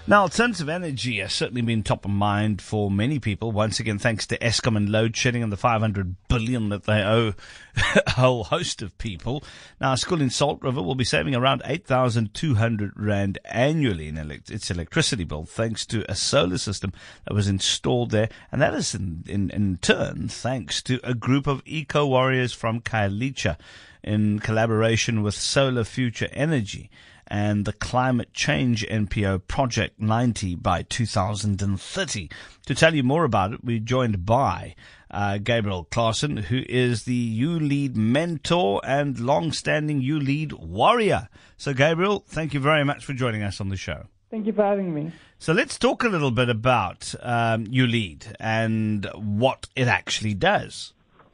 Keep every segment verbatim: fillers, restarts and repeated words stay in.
Now, alternative energy has certainly been top of mind for many people. Once again, thanks to Eskom and load shedding and the five hundred billion that they owe a whole host of people. Now, a school in Salt River will be saving around eight thousand two hundred rand annually in elect- its electricity bill, thanks to a solar system that was installed there. And that is in, in, in turn thanks to a group of eco warriors from Khayelitsha in collaboration with Solar Future Energy and the Climate Change N P O Project ninety by two thousand thirty. To tell you more about it, we're joined by uh, Gabriel Claassen, who is the U-Lead mentor and long-standing U-Lead warrior. So, Gabriel, thank you very much for joining us on the show. Thank you for having me. So let's talk a little bit about um, U-Lead and what it actually does.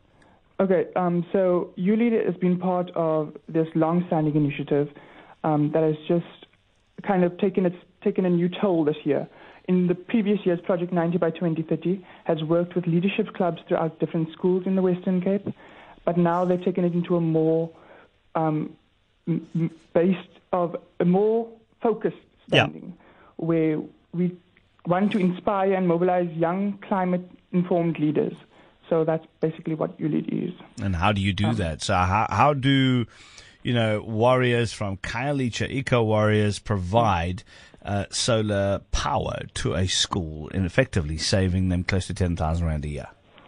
Okay, um, so U-Lead has been part of this long-standing initiative Um, that has just kind of taken its taken a new toll this year. In the previous years, Project ninety by twenty thirty has worked with leadership clubs throughout different schools in the Western Cape, but now they've taken it into a more um, m- based of a more focused standing, yeah. where we want to inspire and mobilize young climate-informed leaders. So that's basically what U-Lead is. And how do you do um, that? So how how do you know, warriors from Khayelitsha, eco-warriors, provide uh, solar power to a school and effectively saving them close to ten thousand rand a year?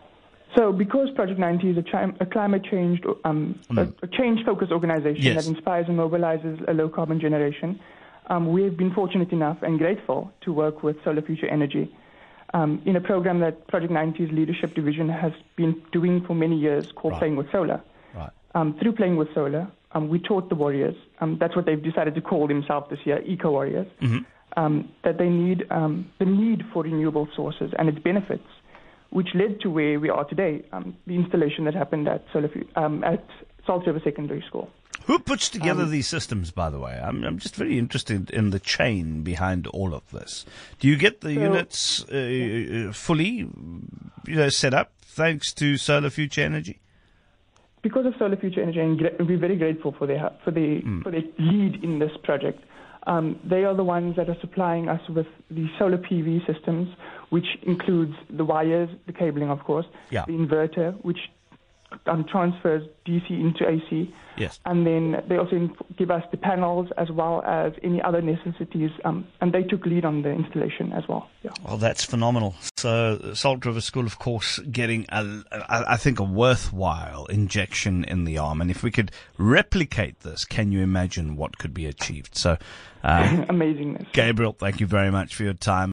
So because Project ninety is a, chi- a climate change, um, mm. a, a change-focused organization yes. that inspires and mobilizes a low-carbon generation, um, we have been fortunate enough and grateful to work with Solar Future Energy um, in a program that Project ninety's leadership division has been doing for many years called right. Playing with Solar. Right. Um, through Playing with Solar, Um, we taught the warriors, um, that's what they've decided to call themselves this year, eco-warriors, mm-hmm. um, that they need um, the need for renewable sources and its benefits, which led to where we are today, um, the installation that happened at, Solar, um, at Salt River Secondary School. Who puts together um, these systems, by the way? I'm, I'm just very interested in the chain behind all of this. Do you get the so, units uh, fully you know, set up thanks to Solar Future Energy? Because of Solar Future Energy, and we're very grateful for their for the mm. for their lead in this project. Um, they are the ones that are supplying us with the solar P V systems, which includes the wires, the cabling, of course, yeah. the inverter, which um, transfers D C into A C. Yes. And then they also give us the panels as well as any other necessities, um, and they took lead on the installation as well. Yeah. Well, that's phenomenal. So Salt River School, of course, getting, a, a, I think, a worthwhile injection in the arm. And if we could replicate this, can you imagine what could be achieved? So, uh, Amazingness. Gabriel, thank you very much for your time.